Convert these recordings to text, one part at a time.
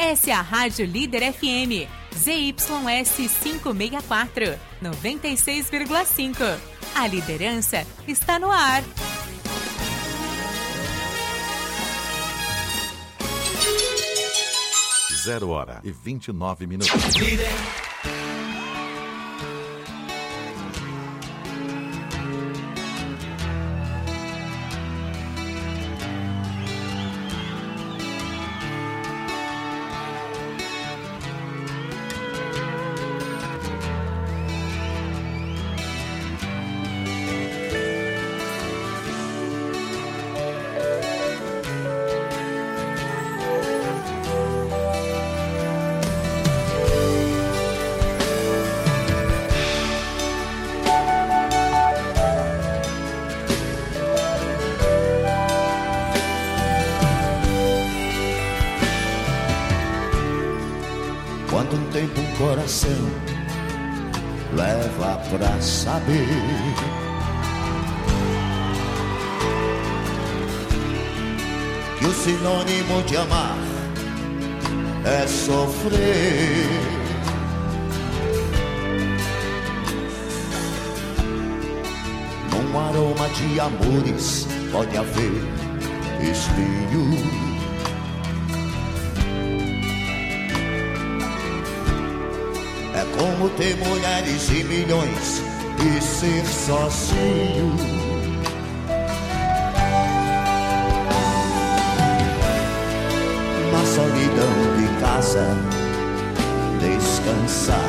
Essa é a Rádio Líder FM, ZYS 564, 96,5. A liderança está no ar. Zero hora e 29 minutos. Líder. Leva pra saber que o sinônimo de amar é sofrer. Num aroma de amores pode haver espinho. Como ter mulheres e milhões e ser sozinho. Na solidão de casa, descansar.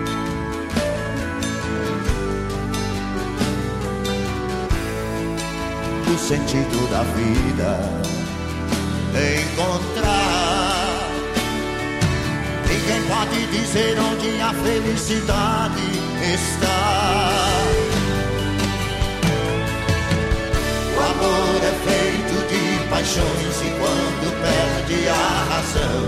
O sentido da vida, encontrar. Ninguém pode dizer onde a felicidade está. O amor é feito de paixões e quando perde a razão,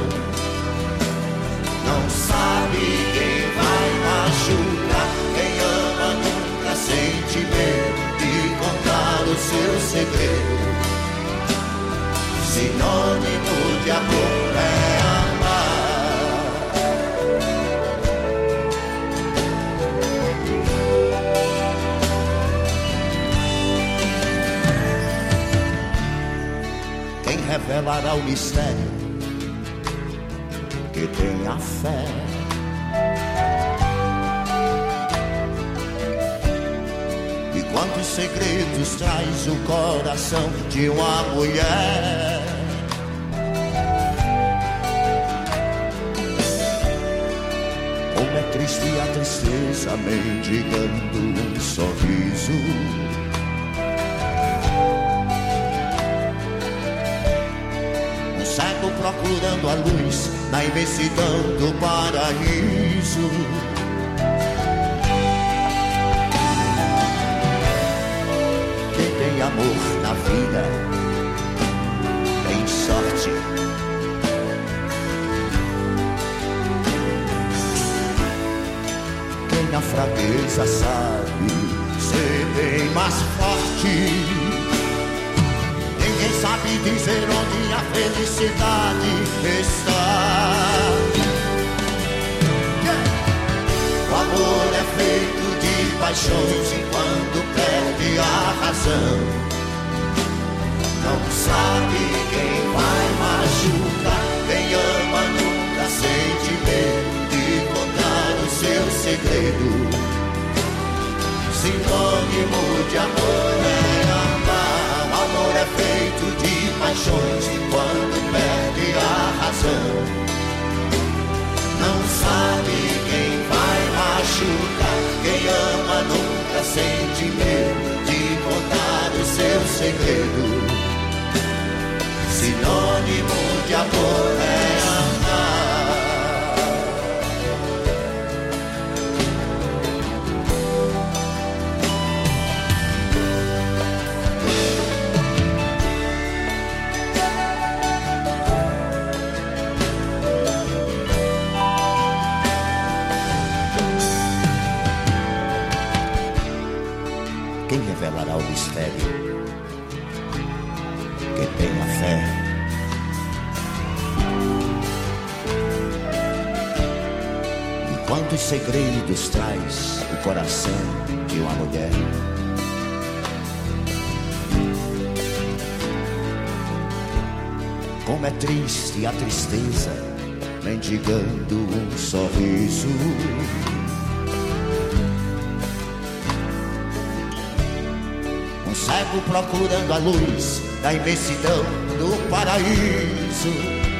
não sabe quem vai machucar. Quem ama nunca sente medo de contar o seu segredo. Sinônimo de amor é amar. Revelará o mistério que tem a fé. E quantos segredos traz o coração de uma mulher. Como é triste a tristeza mendigando um sorriso. Cego procurando a luz na imensidão do paraíso. Quem tem amor na vida tem sorte. Quem na fraqueza sabe ser bem mais forte. Ninguém sabe dizer onde a felicidade está. O amor é feito de paixões e quando perde a razão, não sabe quem vai machucar. Quem ama nunca sente medo de contar o seu segredo. Sinônimo de amor é amar. O amor é feito de paixões e quando perde a razão, não sabe quem vai machucar. Quem ama nunca sente medo de contar o seu segredo. Sinônimo de amor é amar. Quem revelará o mistério que tem a fé. Quantos segredos traz o coração de uma mulher? Como é triste a tristeza, mendigando um sorriso. Um cego procurando a luz da imensidão do paraíso.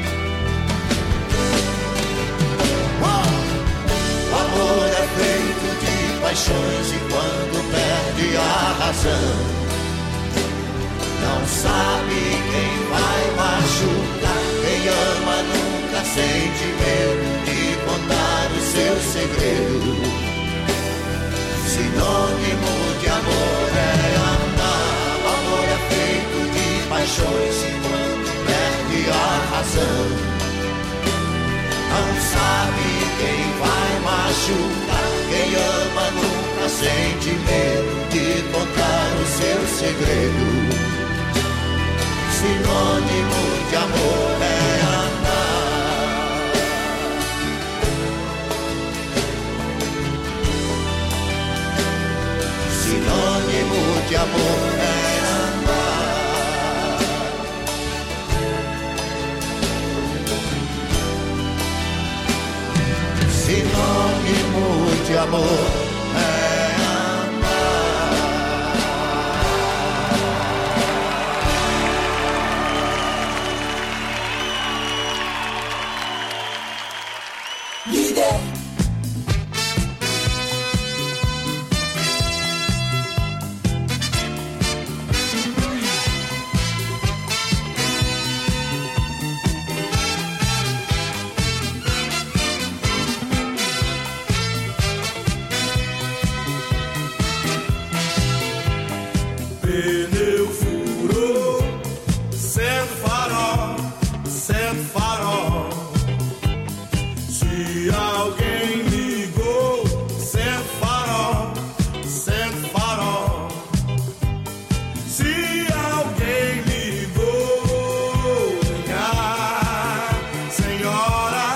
O amor é feito de paixões e quando perde a razão, não sabe quem vai machucar. Quem ama nunca sente medo de contar o seu segredo. Sinônimo de amor é amar. O amor é feito de paixões e quando perde a razão, não sabe quem vai machucar. Quem ama nunca sente medo de contar o seu segredo. Sinônimo de amor é amar. Sinônimo de amor é amar. Sinônimo de amor é amar. Líder. Pneu furou, sendo farol. Se alguém ligou, sendo farol. Se alguém ligou, minha senhora.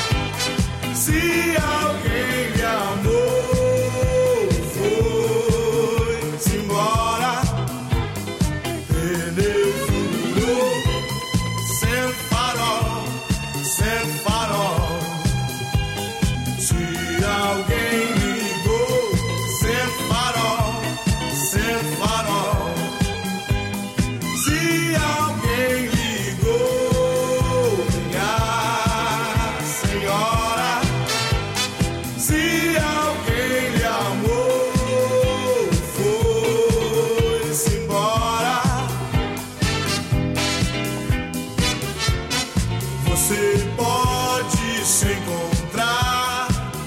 Se alguém lhe amou, foi-se embora. Pneu furou, sendo farol. Se alguém ligou, sendo farol. Se alguém ligou, minha senhora. Se alguém lhe amou, foi-se embora. Você pode se encontrar,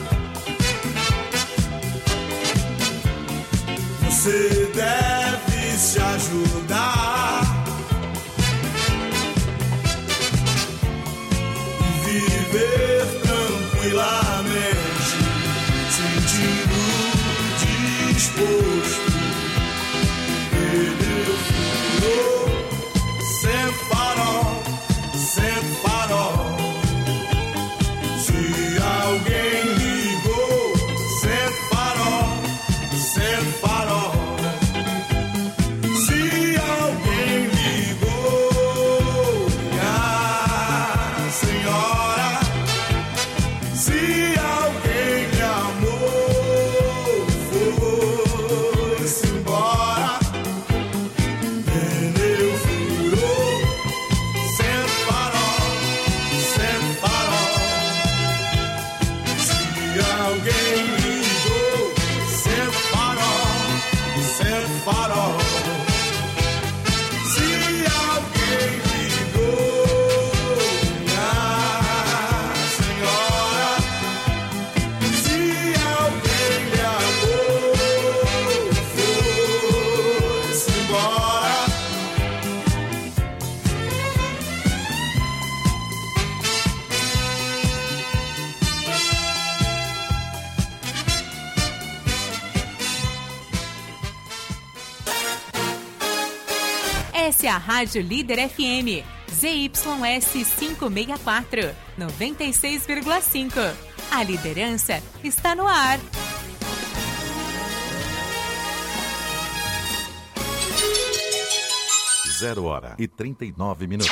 você deve se ajudar e viver tranquilamente, sentindo disposto. Pneu furou, sendo farol. Se alguém ligou, sendo farol. Se alguém ligou, minha senhora. Se alguém lhe amou, foi-se embora. Pneu furou, sendo farol. Se alguém ligou, sendo farol. Se alguém ligou, minha senhora. Se alguém lhe amou, foi-se embora. Essa é a Rádio Líder FM, ZYS 564, 96,5. A liderança está no ar. Zero hora e 39 minutos.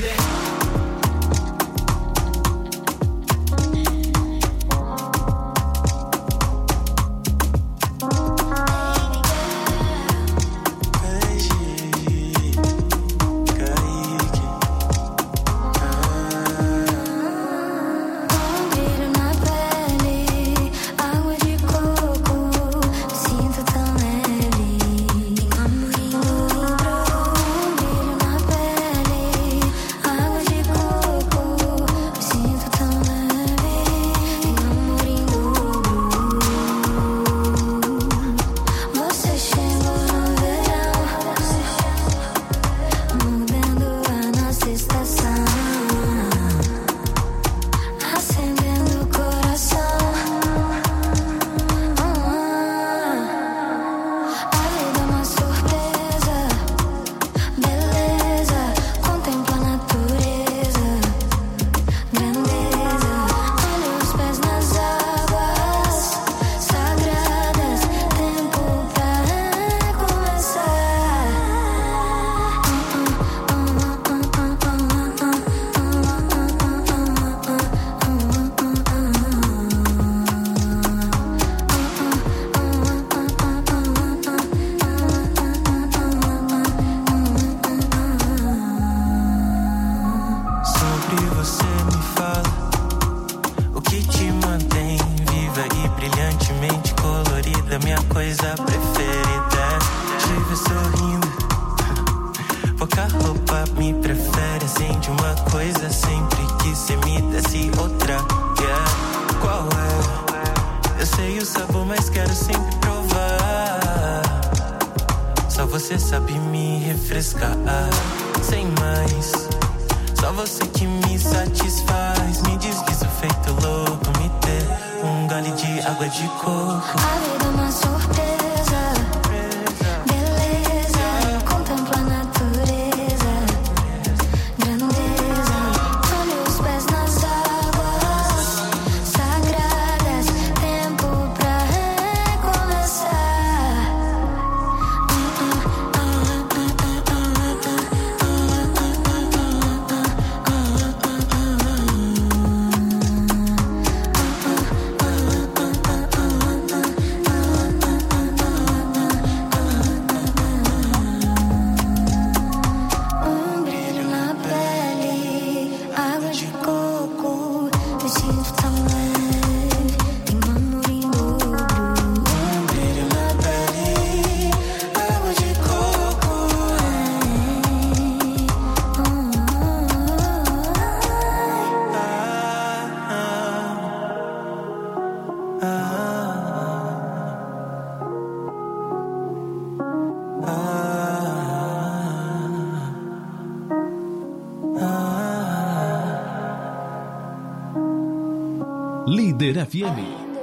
Líder FM.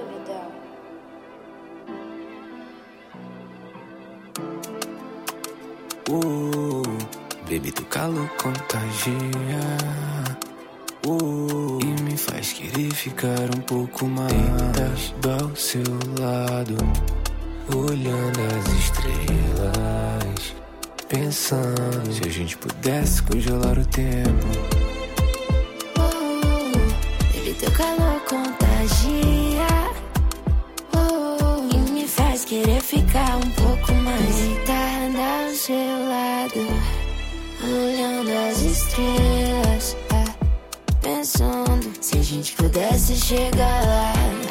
Baby, tu calor contagia e me faz querer ficar um pouco mais ao seu lado, olhando as estrelas, pensando se a gente pudesse congelar o tempo. Baby, teu calor contagia e me faz querer ficar um pouco mais deitada ao seu lado, olhando as estrelas, pensando se a gente pudesse chegar lá.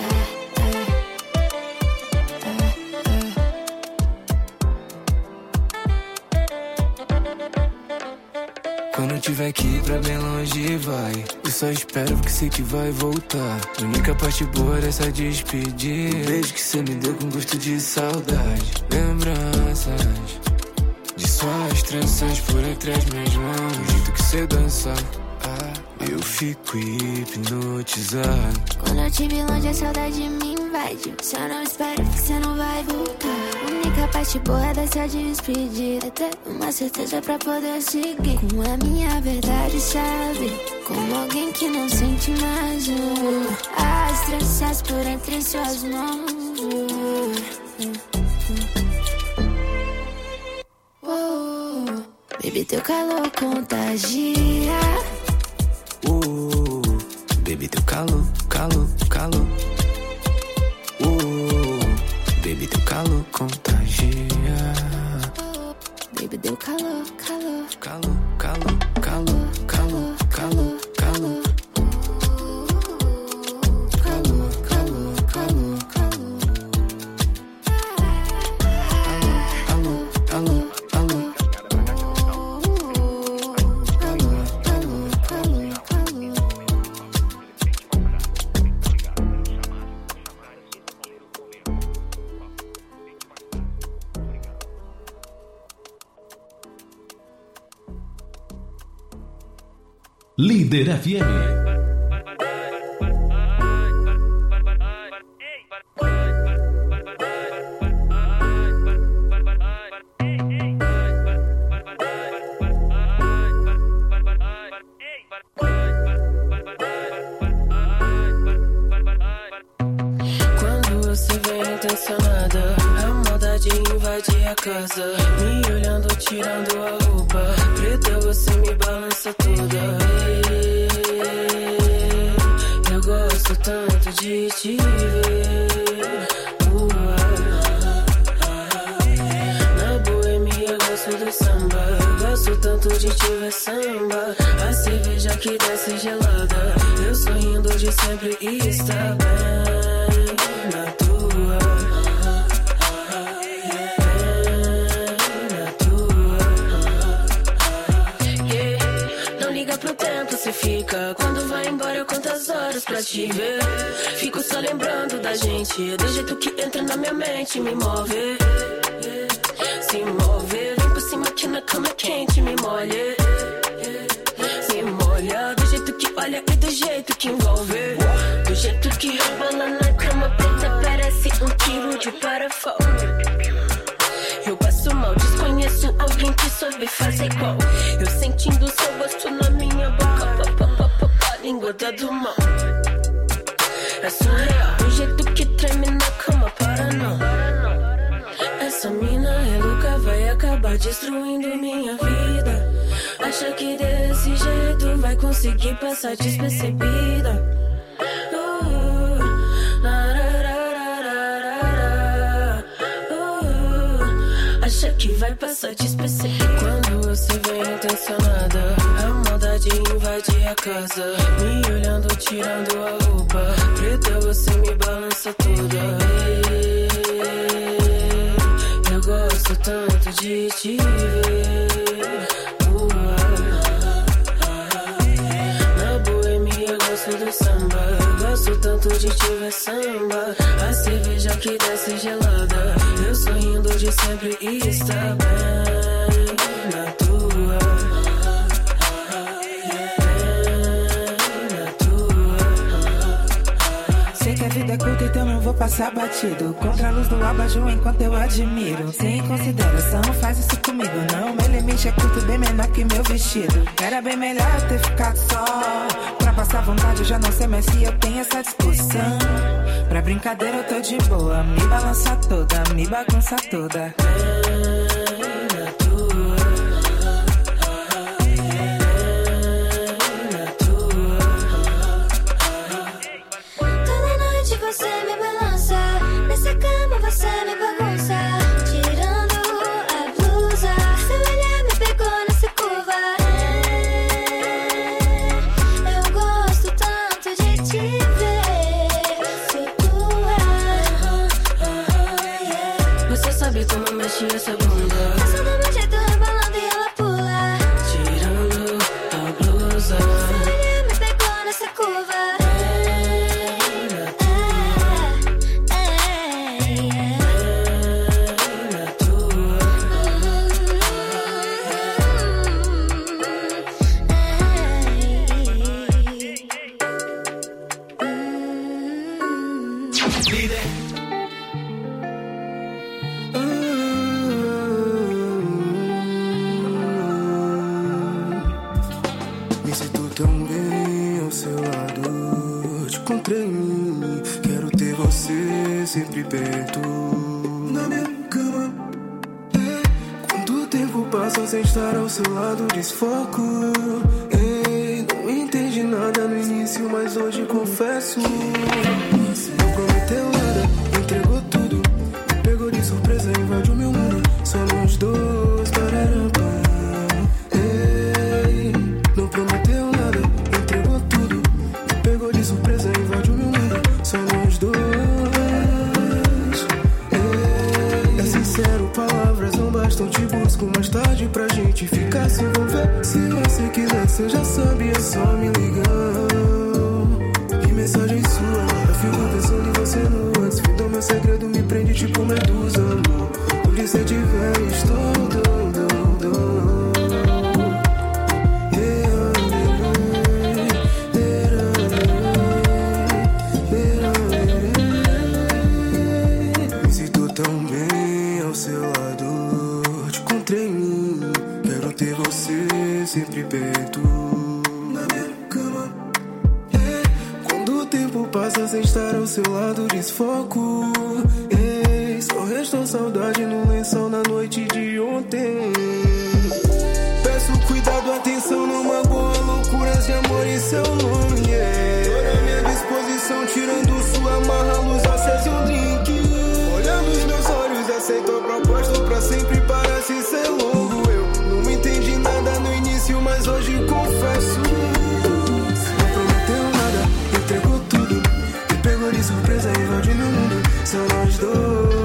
Quando eu tiver que ir pra bem longe, vai. Eu só espero porque sei que vai voltar. A única parte boa dessa despedida, o beijo que cê me deu com gosto de saudade. Lembranças de suas tranças por entre as minhas mãos, o jeito que cê dança, eu fico hipnotizado. Quando eu te vi longe, a saudade me invade. invade. Só não espera que você não vai voltar. A única parte boa dessa despedida é ter uma certeza pra poder seguir com a minha verdade, sabe? Como alguém que não sente mais as tranças por entre suas mãos. Baby, teu calor contagia. Baby, teu calor, calor, calor. Baby, teu calor contagia. Baby, deu calor, calor. Calor, calor, calor, calor, calor, calor. Calor, calor, calor, calor. Alô, alô, alô. Calor, calor, calor, calor. Líder FM. Quando você vem intencionada, a maldade invade a casa, me olhando, tirando a roupa. Preta, você me balança toda. Eu gosto tanto de te ver. Na boemia eu gosto do samba, gosto tanto de te ver samba. A cerveja que desce gelada, eu sorrindo de sempre está bem na tua. Não liga pro tempo, cê fica. Quando vai embora eu conto as horas pra te ver. Fico só lembrando da gente, do jeito que entra na minha mente, me move. Se move, vem por cima que na cama quente me molha. Se molha, do jeito que olha e do jeito que envolve. Do jeito que rebola na cama preta, parece 1 quilo de parafuso. Eu passo mal, desconheço alguém que soube fazer igual. Eu sentindo seu gosto na minha boca, língua do mal. É surreal, do jeito que treme na cama, para não. Essa mina é louca, vai acabar destruindo minha vida. Acha que desse jeito vai conseguir passar despercebida. Acha que vai passar despercebida. Quando você vem intencionada, a maldade invade a casa, me olhando, tirando a roupa. Preta, você me balança toda. Eu gosto tanto de te ver. Na boemia eu gosto do samba, gosto tanto de te ver samba. A cerveja que desce gelada, eu sorrindo de sempre está bem na tua. Sei que a vida é curta, então não vou passar batido. Contra a luz do abajur enquanto eu admiro. Sem consideração, faz isso comigo não. Meu limite é curto, bem menor que meu vestido. Era bem melhor ter ficado só. Pra passar vontade, eu já não sei mais se eu tenho essa disposição. Pra brincadeira eu tô de boa. Me balança toda, me bagunça toda. Você me balança, nessa cama você me bagunça. Tirando a blusa, seu olhar me pegou nessa curva. Eu gosto tanto de te ver. Sou tua. Você sabe como mexe essa bunda. Faço do meu jeito rebolando e ela pula. Tirando a blusa, seu olhar me pegou nessa curva. Líder encontrei em mim. Quero ter você sempre perto na minha cama. Quando o tempo passa sem estar ao seu lado, desfoco. Não entendi nada no início, mas hoje confesso. Não prometeu nada, entregou tudo. Me pegou de surpresa, invadiu meu mundo. Só nós dois, tararapá. Não prometeu nada, entregou tudo. Me pegou de surpresa, invadiu meu mundo. Só nós dois. É sincero, palavras não bastam. Te busco mais tarde pra gente ficar se envolver. Se você quiser, você já sabe, é só me ligar. Que mensagem sua, eu fico pensando em você no antes. Fudeu meu segredo, me prende tipo medusa, amor. Onde você tiver, estou doido. Me sinto tão bem ao seu lado. Te encontrei em mim. Quero ter você sempre perto na minha cama. Quando o tempo passa sem estar ao seu lado, desfoco. Só restou saudade no lençol na noite de ontem. Peço cuidado, atenção, não magoa. Loucuras de amor em seu nome. Toda minha disposição, tirando sua marra, luz acesa e um drink. Olha nos meus olhos, aceitou a proposta pra sempre, parece ser longo. Eu não entendi nada no início, mas hoje confesso. Não prometeu nada, entregou tudo. Me pegou de surpresa, invadiu meu mundo. São nós dois.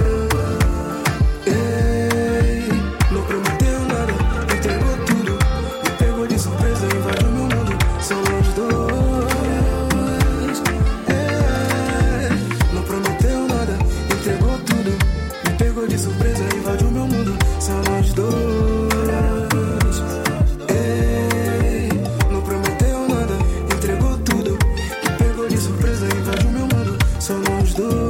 Não prometeu nada, entregou tudo. Me pegou de surpresa, invadiu meu mundo. São nós dois. Não prometeu nada, entregou tudo. Me pegou de surpresa, invadiu meu mundo. São nós dois. Não prometeu nada, entregou tudo. Me pegou de surpresa, invadiu meu mundo. São nós dois.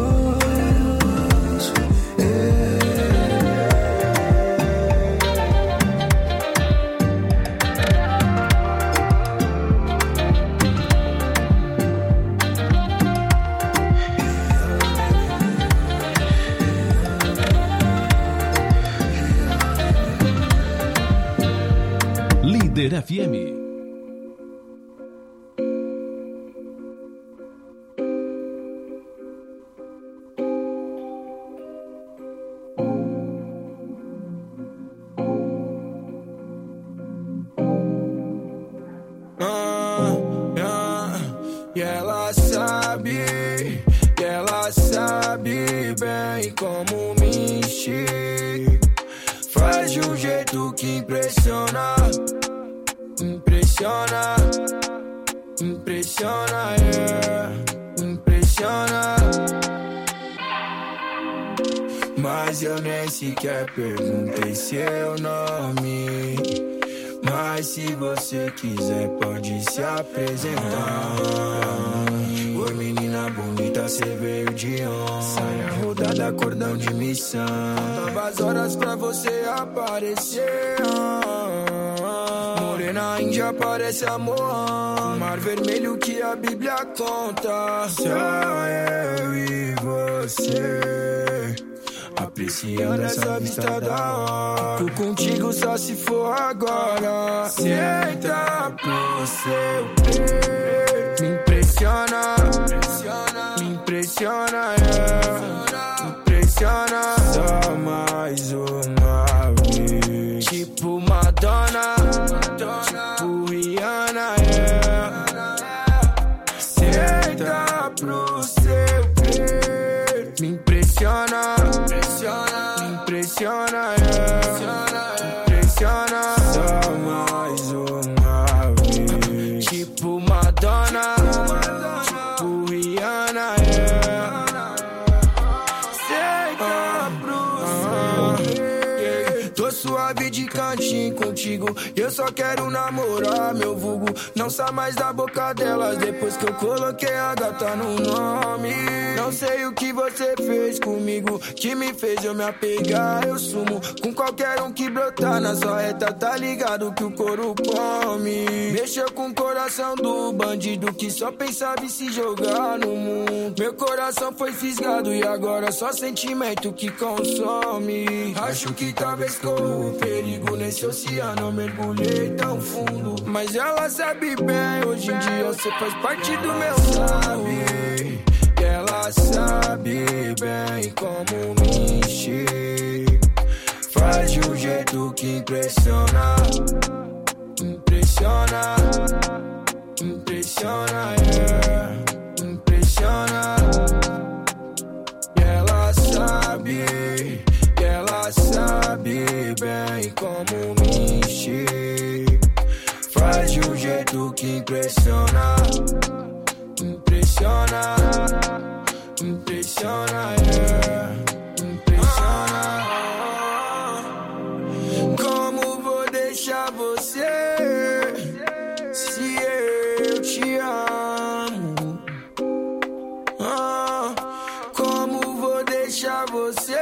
Líder FM. E ela sabe bem como me encher. Faz de um jeito que impressiona. Impressiona, impressiona, yeah. Impressiona. Mas eu nem sequer perguntei seu nome. Mas se você quiser pode se apresentar. Oi menina bonita, cê veio de onde? Saia rodada, cordão de missão. Novas horas pra você aparecer. Morena índia parece amor. Mar vermelho que a Bíblia conta. Só eu e você, apreciando essa vista da hora. Tô contigo só se for agora. Senta pro seu peito. Me impressiona, me impressiona, yeah. Me impressiona. Só mais uma vez. Tipo Madonna, tipo Rihanna, yeah. Senta pro seu peito. Me impressiona, me impressiona, yeah. Me impressiona. Só mais uma vez. Tipo Madonna, tipo Rihanna, yeah. Senta pro seu peito. Tô suave de cantinho contigo. contigo. Eu só quero namorar, meu vulgo. Não sai mais da boca delas depois que eu coloquei a gata no nome. Não sei o que você fez comigo, que me fez eu me apegar. Eu sumo com qualquer um que brotar na sua reta, tá ligado que o couro come. Mexeu com o coração do bandido que só pensava em se jogar no mundo. Meu coração foi fisgado e agora só sentimento que consome. Acho que talvez corro o perigo nesse oceano, eu mergulhei tão fundo. Mas ela sabe bem, hoje em dia você faz parte do meu sabe. Ela sabe bem como me encher. Faz de um jeito que impressiona. Impressiona. Impressiona, yeah. Impressiona. E ela sabe bem como me encher. Faz de um jeito que impressiona. Impressiona. Impressiona, yeah. Impressiona. Como vou deixar você se eu te amo? Como vou deixar você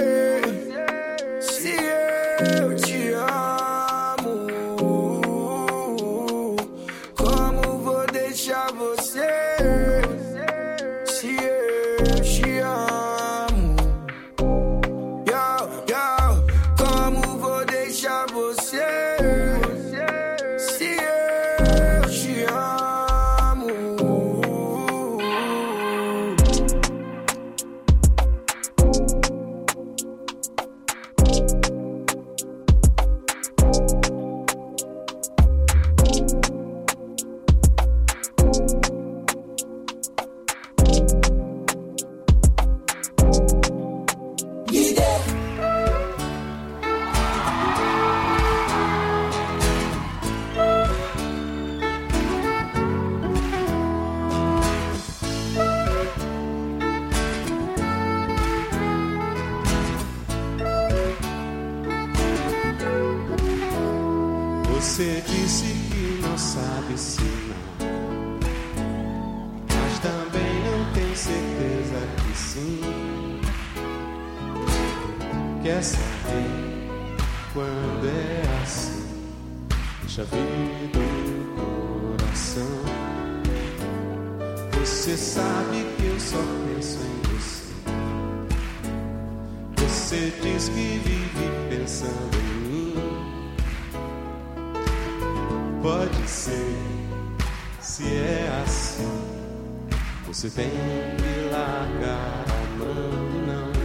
se eu te amo? Como vou deixar você se eu te amo? Yo, yo, como vou deixar você se eu te amo? Você disse que não sabe se não, mas também não tem certeza que sim. Quer saber quando é assim? Deixa vir do coração. Você sabe que eu só penso em você. Você diz que vive pensando em mim. Pode ser, se é assim, você tem que largar a mão, não.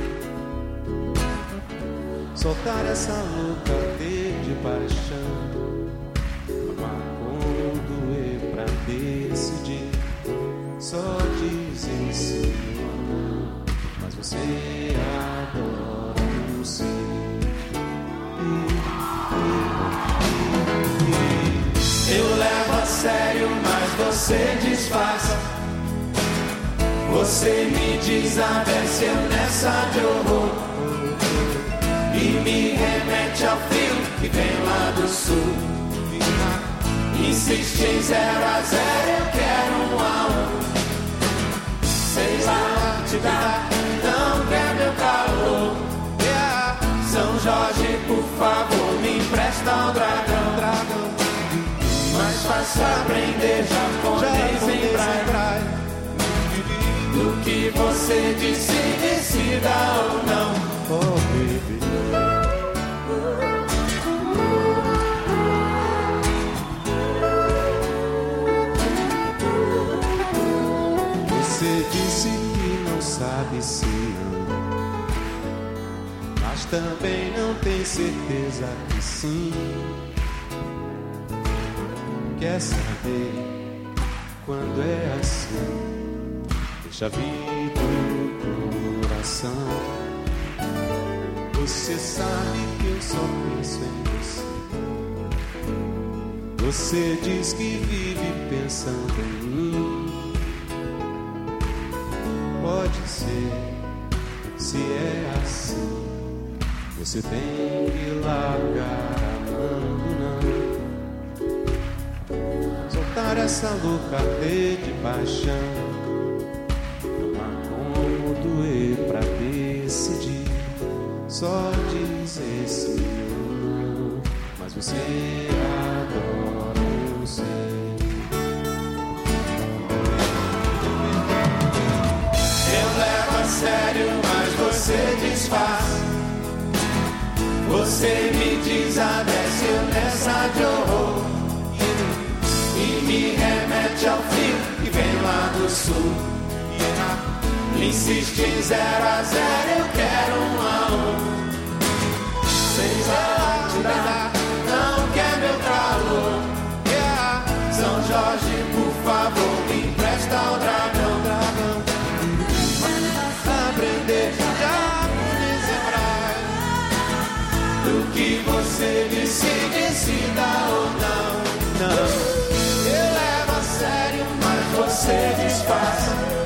Soltar essa louca de paixão, amar com doer pra decidir. Só dizer sim ou não, mas você adora o sim. Eu levo a sério, mas você disfarça. Você me desabece nessa de horror e me remete ao frio que vem lá do sul. Insiste em 0 a 0, eu quero 1 a 1. Sei lá te dar, não quer meu calor. São Jorge, por favor, me empresta um dragão. Mais fácil aprender japonês em braille do que você disse, decida ou não. Oh, baby. Você disse que não sabe se não, mas também não tem certeza que sim. Quer saber quando é assim? Deixa vir do coração. Você sabe que eu só penso em você. Você diz que vive pensando em mim. Pode ser, se é assim, você tem que largar a mão. não. Soltar essa louca ardente de paixão. Não há como doer pra decidir. Só dizer sim ou não. Mas você adora, eu sei. Eu levo a sério, mas você desfaz. Você me desabece, eu nessa de horror. E me remete ao frio que vem lá do sul. Insiste em 0 a 0, eu quero 1 a 1. 6 a 8 dá, não quer meu calor. São Jorge, por favor, me empresta o dragão. Aprender japonês hebraico. Do que você decide se dá ou não. Eu levo a sério, mas você desfaz.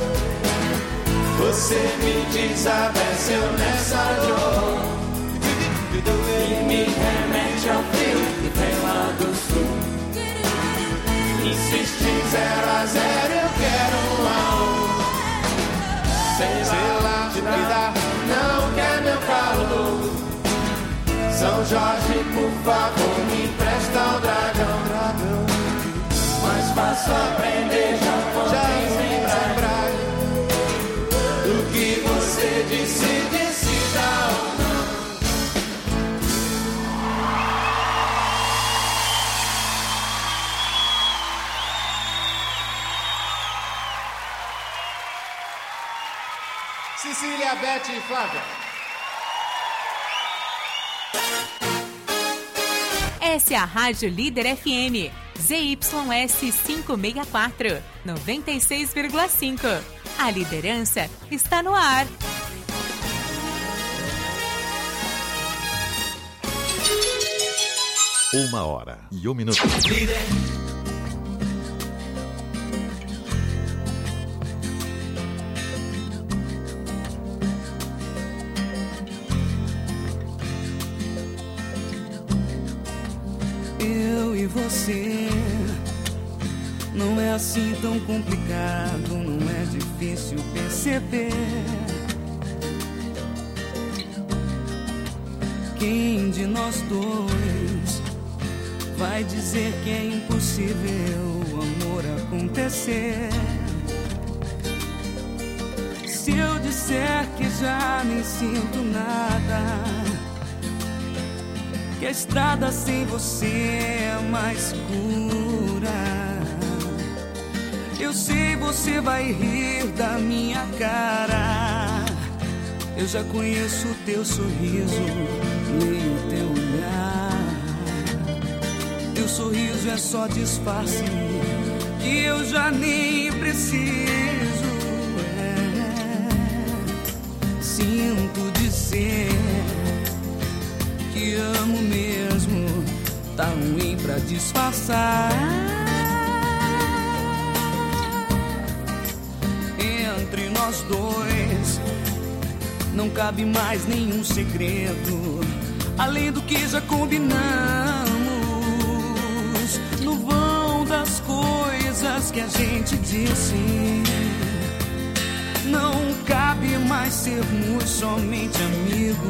Você me desabece, eu nessa dor. E me remete ao frio que vem lá do sul. Insiste em 0 a 0, eu quero 1 a 1. Sei lá, te dá, não quer meu calor. São Jorge, por favor, me empresta o dragão. Mais fácil aprender japonês em braille. Do que você decide se dá ou não. Cecília, Beth e Flávia. Essa é a Rádio Líder FM, ZYS 564, 96,5. A liderança está no ar. Uma hora e 1 minuto. Líder. Eu e você, não é assim tão complicado, não é difícil perceber. Quem de nós dois vai dizer que é impossível o amor acontecer? Se eu disser que já nem sinto nada, que a estrada sem você é mais escura, eu sei você vai rir da minha cara. Eu já conheço o teu sorriso, leio o teu olhar. Teu sorriso é só disfarce que eu já nem preciso. Sinto dizer que amo mesmo, tá ruim pra disfarçar. Entre nós dois não cabe mais nenhum segredo, além do que já combinamos. No vão das coisas que a gente disse, não cabe mais sermos somente amigos.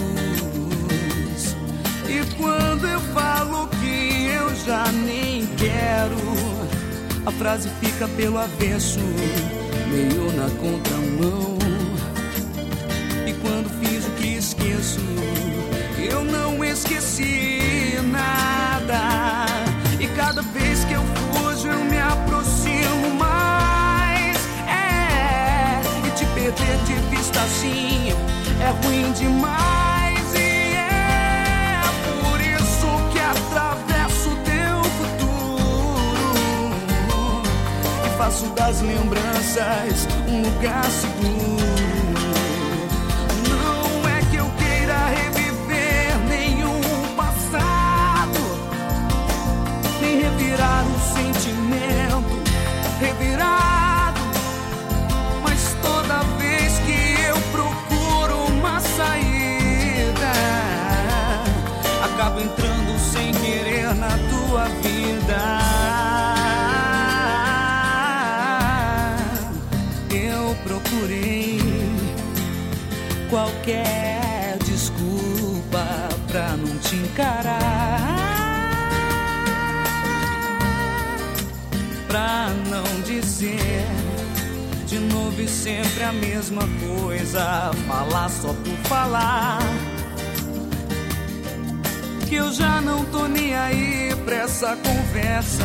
E quando eu falo que eu já nem quero, a frase fica pelo avesso, meio na contramão. E quando fiz o que esqueço, eu não esqueci nada. E cada vez que eu fujo, eu me aproximo mais. E te perder de vista assim é ruim demais. E é por isso que atravesso o teu futuro e faço das lembranças um lugar seguro. Revirar o sentimento, revirado. Mas toda vez que eu procuro uma saída, acabo entrando sem tua vida. Eu procurei qualquer desculpa pra não te encarar, pra não dizer de novo e sempre a mesma coisa, falar só por falar. Que eu já não tô nem aí pra essa conversa,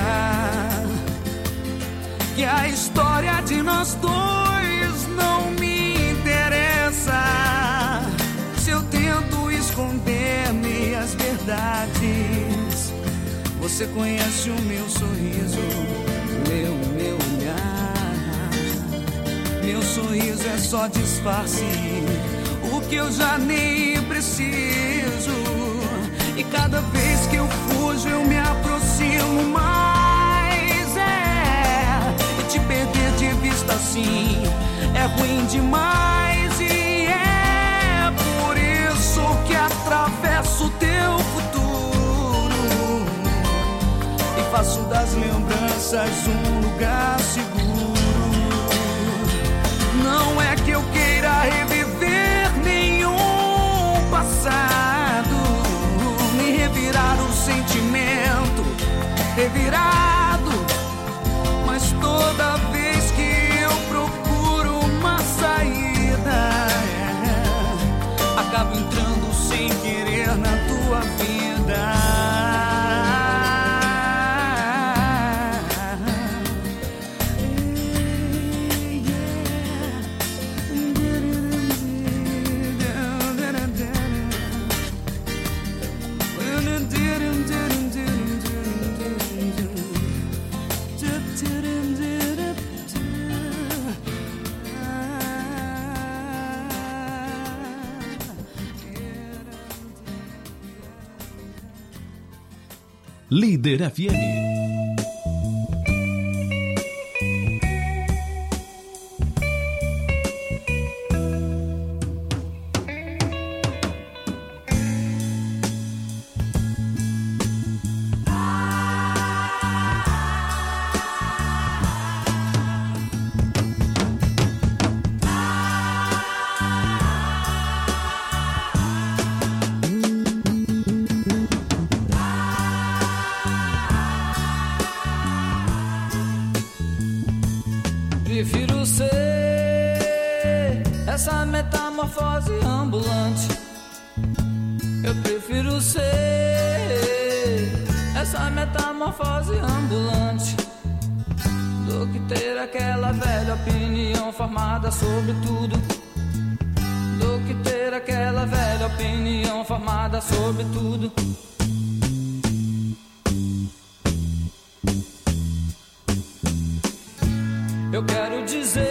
que a história de nós dois não me interessa. Se eu tento esconder minhas verdades, você conhece o meu sorriso, meu olhar. Meu sorriso é só disfarce, o que eu já nem preciso. E cada vez que eu fujo eu me aproximo mais. E te perder de vista assim é ruim demais. E é por isso que atravesso teu futuro e faço das lembranças um lugar seguro. Não é que eu queira reviver nenhum passado, revirar o sentimento revirado, mas toda vez que eu procuro uma saída, acabo entrando sem querer na tua vida. Líder FM. Prefiro ser essa metamorfose ambulante. Eu prefiro ser essa metamorfose ambulante do que ter aquela velha opinião formada sobre tudo. Do que ter aquela velha opinião formada sobre tudo. Eu quero dizer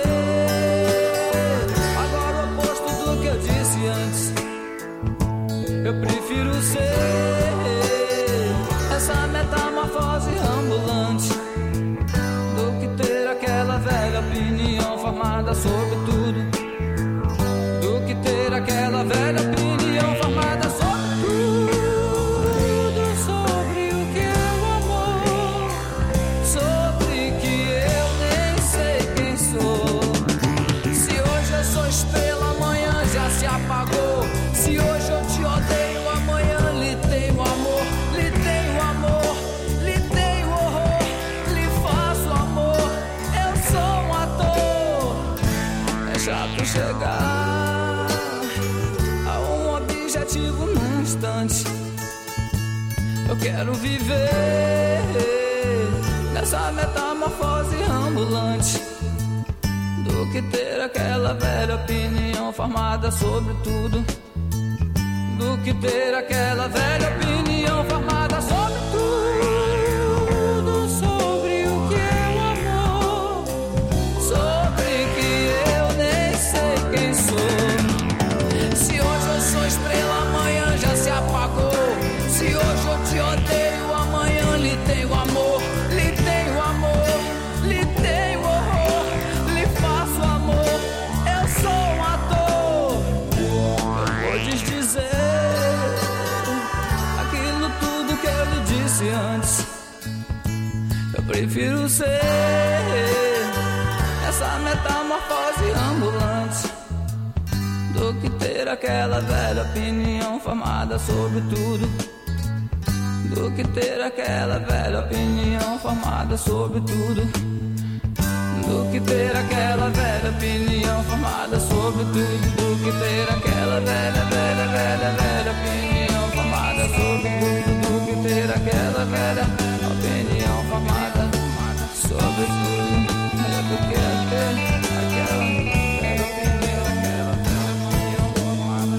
agora o oposto do que eu disse antes. Eu prefiro ser essa metamorfose ambulante do que ter aquela velha opinião formada sobre tudo. Do que ter aquela velha opinião formada sobre tudo. Sobre o que é o amor, sobre que eu nem sei quem sou. Se hoje eu sou estrela, amanhã já se apagou. Se hoje eu te odeio, amanhã lhe tenho amor. Lhe tenho amor, lhe tenho horror. Lhe faço amor, eu sou um ator. É chato chegar a um objetivo num instante. Eu quero viver nessa metamorfose ambulante do que ter aquela velha opinião formada sobre tudo. Do que ter aquela velha opinião formada sobre tudo. Sobre o que é o amor, sobre que eu nem sei quem sou. Se hoje eu sou estrela, amanhã já se apagou. Se hoje eu te odeio, amanhã lhe tenho amor. Lhe tenho amor, lhe tenho horror. Lhe faço amor, eu sou um ator. Eu vou dizer aquilo tudo Prefiro ser essa metamorfose ambulante do que ter aquela velha opinião formada sobre tudo. Do que ter aquela velha opinião formada sobre tudo. Do que ter aquela velha opinião formada sobre tudo. Do que ter aquela velha opinião formada sobre tudo. Do que ter aquela velha opinião formada sobre tudo. Do que ter aquela velha opinião formada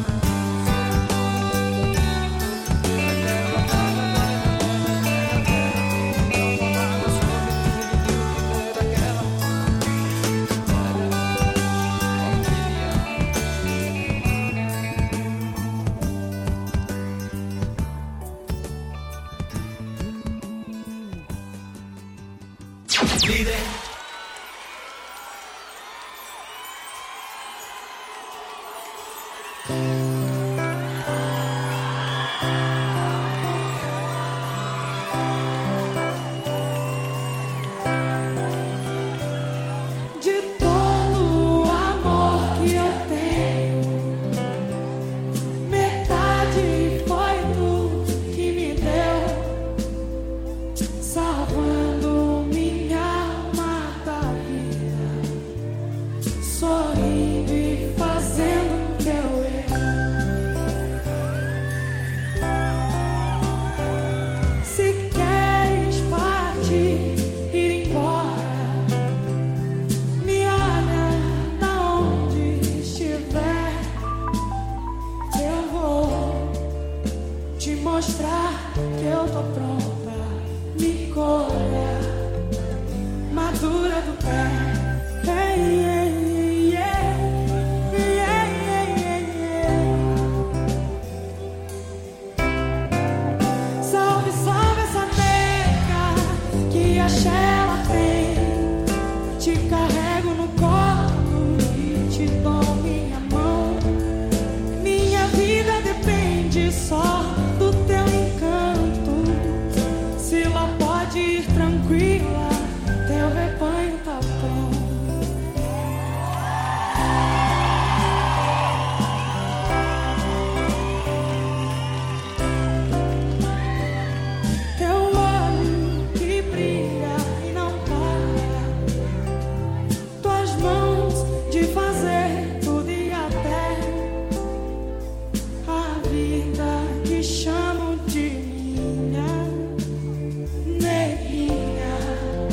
Líder. De todo o amor que eu tenho, metade foi tu que me deu, salvando minha alma da vida, sorrindo e fazendo teu erro. Se queres partir, ir embora, me olha da onde estiver, eu vou te mostrar que eu tô pronta. Me colha, madura do pé. Hey, hey, yeah, yeah, yeah, yeah. Salve, salve essa nega que a Sheila tem. Te carrego no colo e te dou minha mão. Minha vida depende só do teu encanto. Se lá pode ir tranquila, teu rebanho tá pronto. Teu olho que brilha e não para, tuas mãos de fazer tudo e até a vida que chamo de minha neguinha.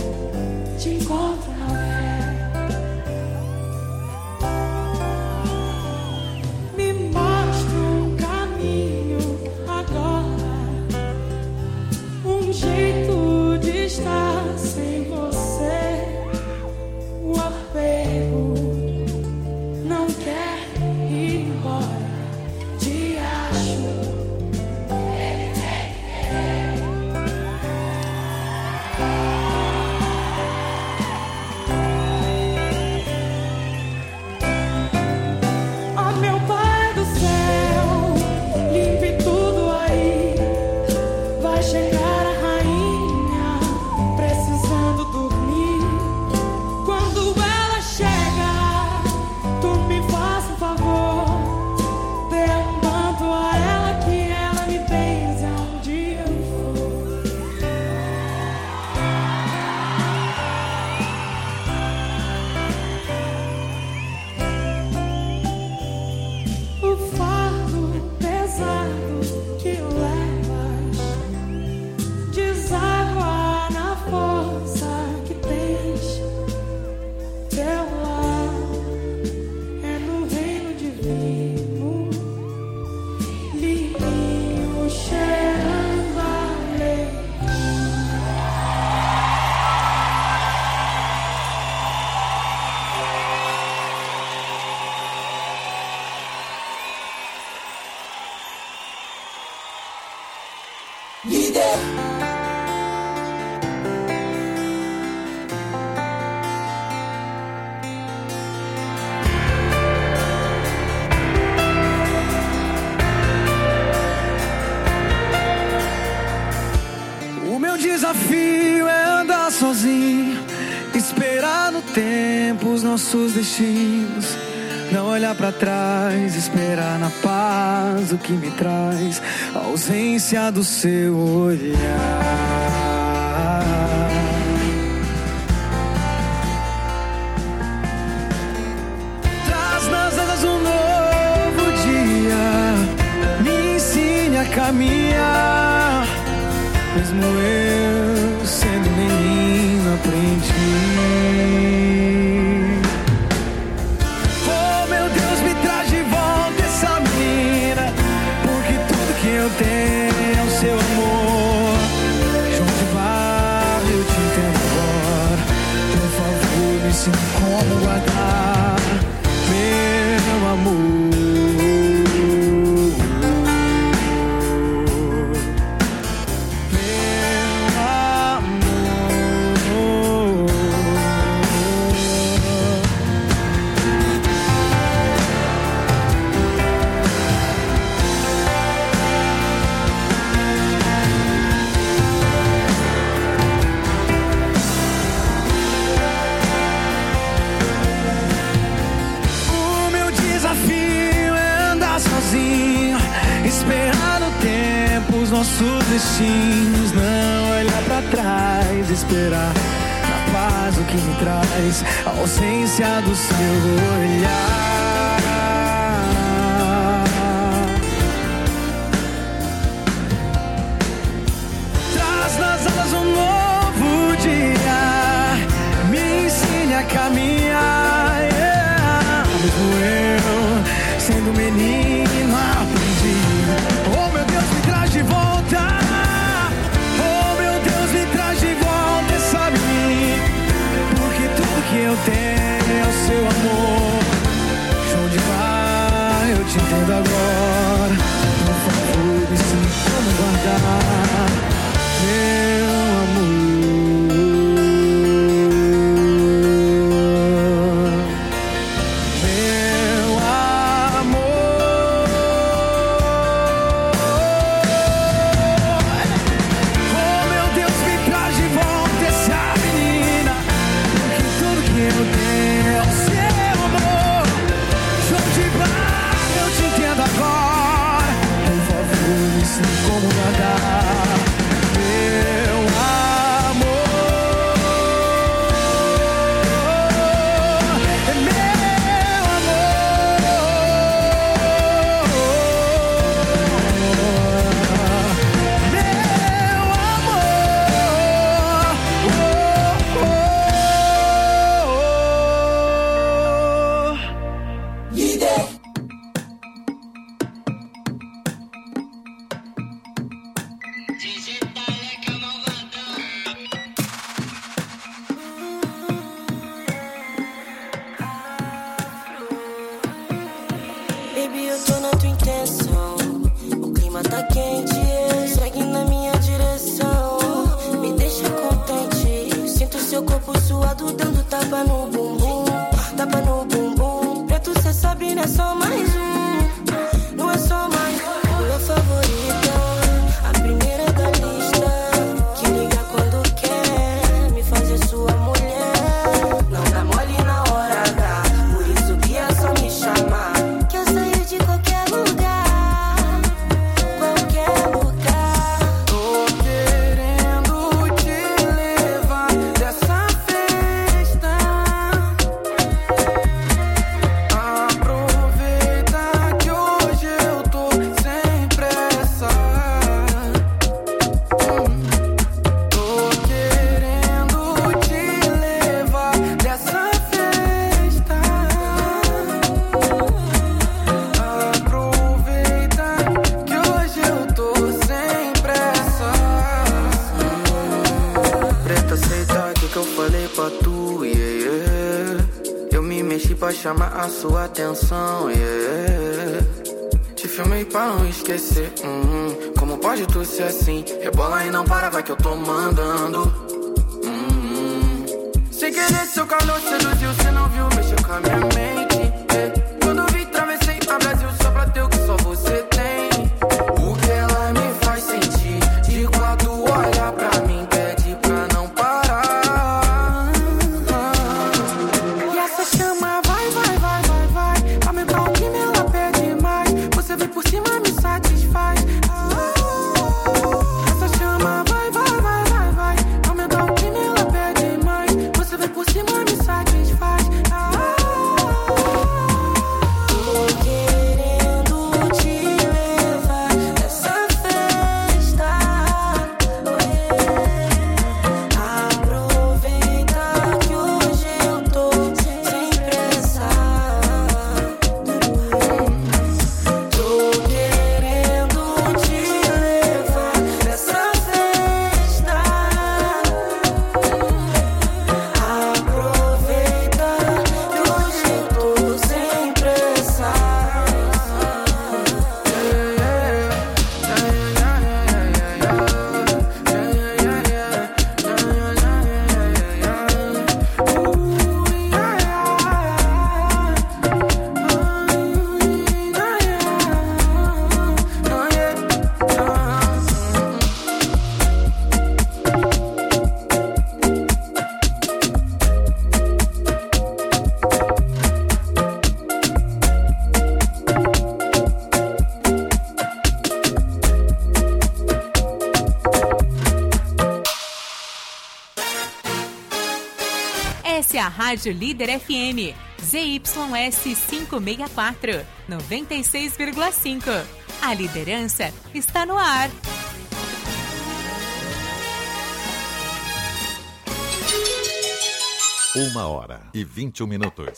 sozinho, esperar no tempo os nossos destinos. Não olhar pra trás, esperar na paz o que me traz a ausência do seu olhar. Traz nas asas um novo dia, me ensine a caminhar. Mesmo eu sendo menino, aprendi. Eu tenho o seu amor. Junto vai, eu te entendo agora. Por favor, me ensine como guardar meu amor. Esperar no tempo os nossos destinos. Não olhar pra trás, esperar na paz o que me traz a ausência do seu olhar. Traz nas alas um novo dia, me ensine a caminhar, yeah. Mesmo eu sendo menino, aprendi. Oh meu Deus, me traz de volta. Oh meu Deus, me traz de volta essa mim. Porque tudo que eu tenho é o seu amor. Onde vai, eu te entendo agora. Por favor, me ensine como guardar meu amor. Como guardar meu amor, meu Baby, eu tô na tua intenção. O clima tá quente, segue na minha direção. Me deixa contente. Sinto seu corpo suado dando tapa no bumbum. Tapa no bumbum. Preto, cê sabe, não é só mais um. Não é só mais um. Tua favorita, a primeira da lista. Que liga quando quer me fazer sua mulher. Não dá mole na hora H, por isso que é só me chamar. Que eu saio de qualquer lugar, qualquer lugar. Tô querendo te levar dessa festa. Aproveita que hoje eu tô sem pressa. Tô querendo te levar dessa festa. Aproveita que hoje eu tô sem pressa. Preta, aceita o que eu falei pra tu, yeah, yeah. Eu me mexi pra chamar a sua atenção, yeah. Te filmei pra não esquecer, como pode tu ser assim? Rebola e não para, vai que eu tô mandando. Sem querer seu calor seduziu, cê não viu, mexeu com a minha mente, yeah. Quando vi, travessei a Brasil só pra ter o que só você tem. O que ela me faz sentir, de quando olha pra mim, pede pra não parar. Essa é a Rádio Líder FM, ZYS 564, 96,5. A liderança está no ar. Uma hora e 21 minutos.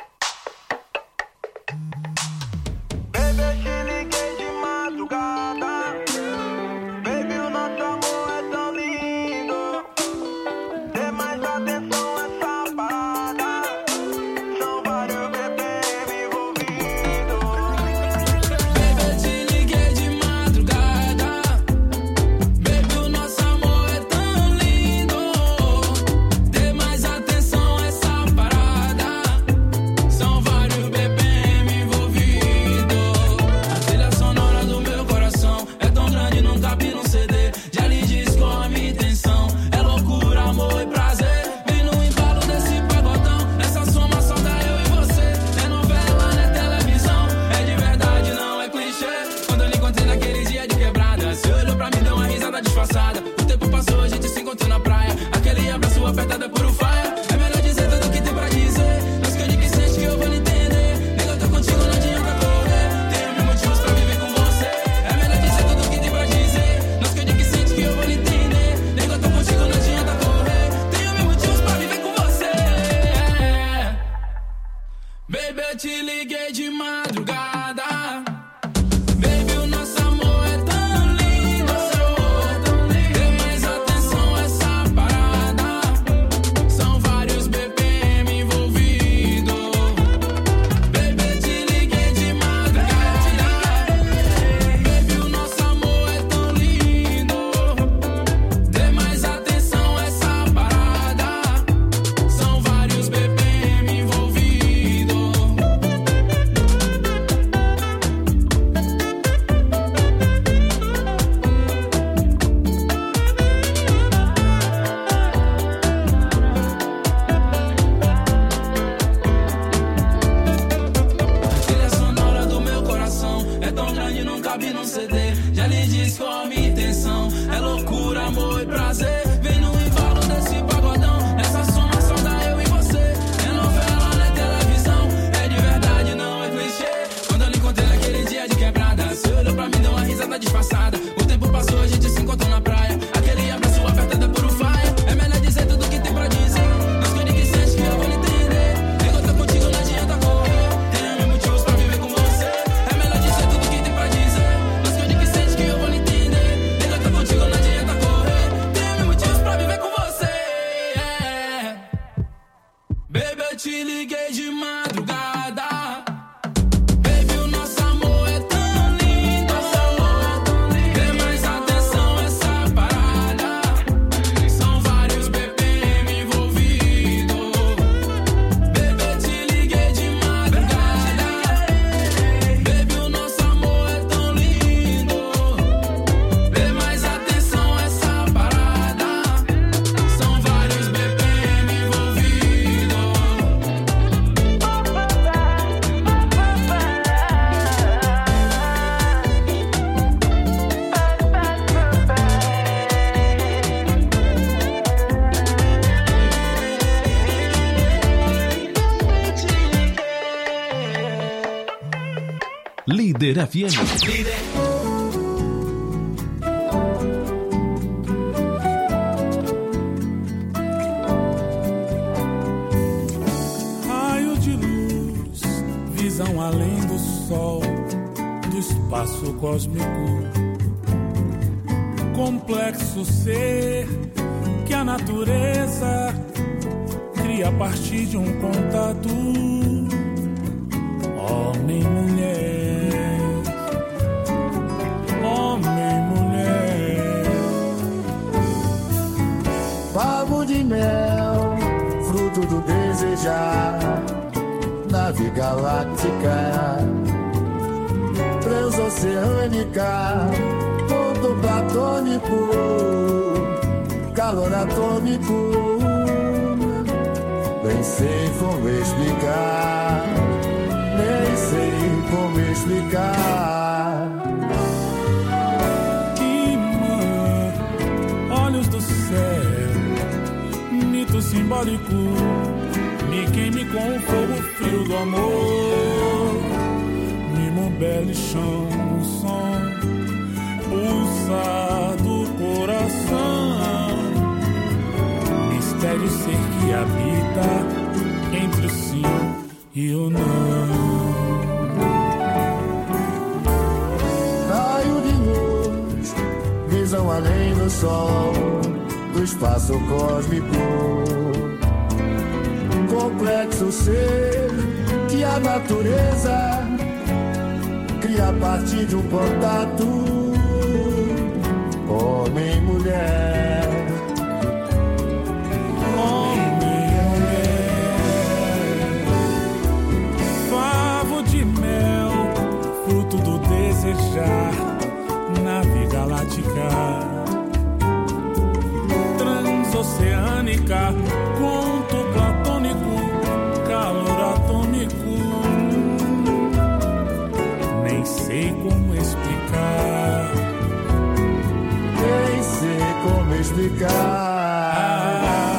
Líder FM. Raio de luz, visão além do sol, do espaço cósmico. Complexo ser que a natureza cria a partir de um contato. Homem e mulher, homem e mulher. Favo de mel, fruto do desejar, nave galáctica, transoceânica, ponto platônico, calor atômico. Nem sei como explicar, nem sei como explicar. Imã, olhos do céu, mito mito simbólico, me queime com o fogo frio do amor. Mimo belo chão, o som pulsa do coração. Mistério ser que habita entre o sim e o não. Raio de luz, visão além do sol, do espaço cósmico. Complexo ser que a natureza cria a partir de um contato. Homem e mulher, homem e mulher. Favo de mel, fruto do desejar, nave galáctica transoceânica, conto platônico, calor atômico. Nem sei como explicar. Nem sei como explicar.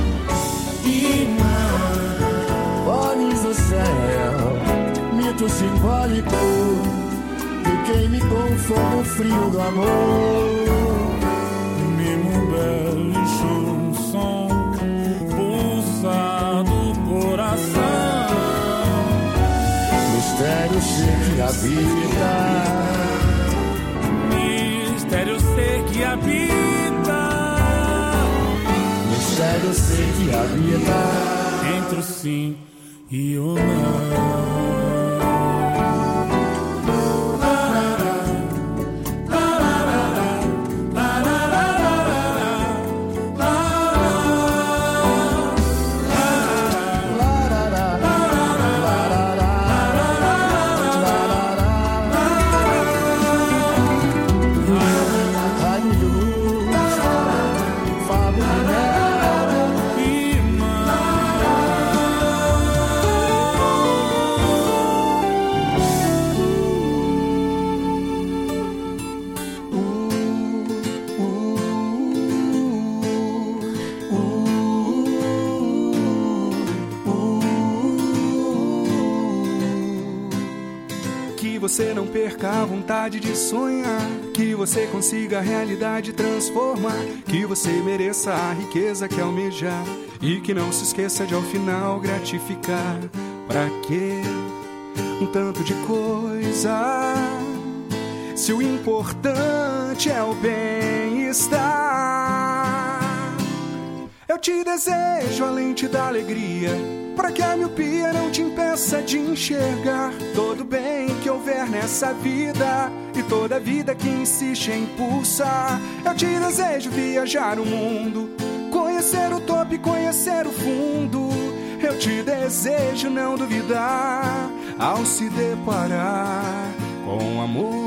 Olhos do céu, mito simbólico, que queime com o fogo frio do amor. Um som pulsa do coração. Mistério ser que habita. Mistério ser que habita. Mistério ser que habita entre o sim e o não. Você não perca a vontade de sonhar, que você consiga a realidade transformar, que você mereça a riqueza que almejar e que não se esqueça de ao final gratificar. Pra quê um tanto de coisa, se o importante é o bem-estar? Eu te desejo a lente da alegria, para que a miopia não te impeça de enxergar todo bem que houver nessa vida e toda vida que insiste em pulsar. Eu te desejo viajar o mundo, conhecer o topo e conhecer o fundo. Eu te desejo não duvidar ao se deparar com amor.